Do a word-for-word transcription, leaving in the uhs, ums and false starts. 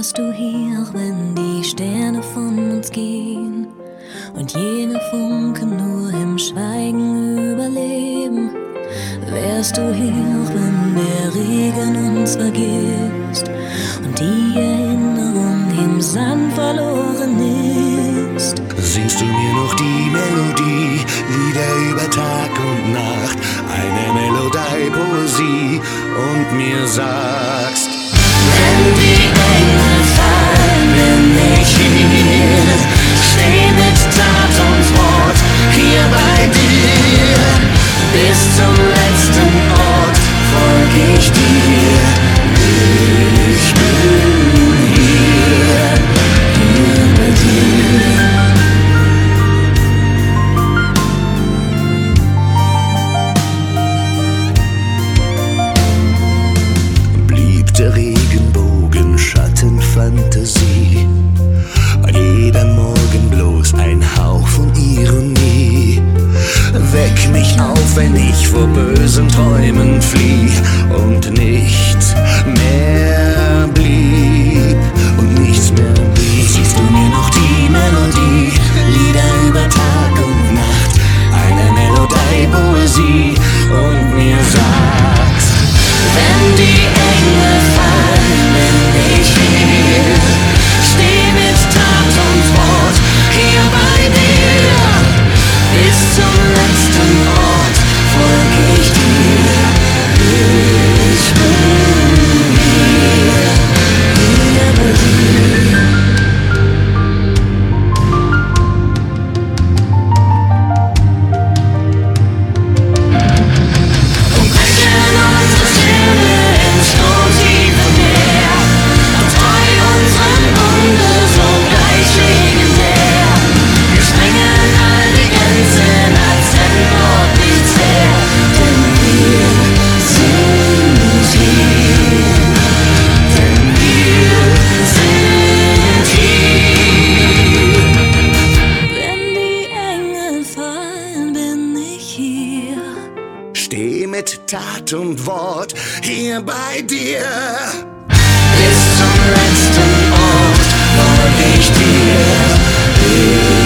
Wärst du hier, auch wenn die Sterne von uns gehen und jene Funken nur im Schweigen überleben? Wärst du hier, auch wenn der Regen uns vergisst und die Erinnerung im Sand verloren ist? Singst du mir noch die Melodie, Lieder über Tag und Nacht, eine Melodie-Poesie und mir sagst: Wenn die Engel fallen, bin ich hier, steh mit Tat und Wort hier bei dir. Bis zum letzten Ort folg ich dir. Ich bin hier, hier bei dir. Blieb der Regenbogen Schattenfantasie, an jedem Morgen bloß ein Hauch von Ironie. Weck mich auf, wenn ich vor bösen Träumen flieh und nichts mehr blieb und nichts mehr blieb. Siehst du mir noch die Melodie, Lieder über Tag und Nacht, eine Melodie-Poesie und mir sagst: wenn die Engel fallen, bin ich hier, steh mit Tat und Wort hier bei dir. Bis zum letzten Ort folg ich dir. Ich bin hier, hier bei dir. Und brechen unsere Sterne ins sturmtiefe Meer, und treu unseren Bunde so gleich legendär. Wir sprengen all die Grenzen, als wenn dort nichts wär, denn wir sind hier, denn wir sind hier. Wenn die Engel fallen, bin ich hier. Steh mit Tat und Wort hier bei dir. Bis zum letzten Ort folg ich dir.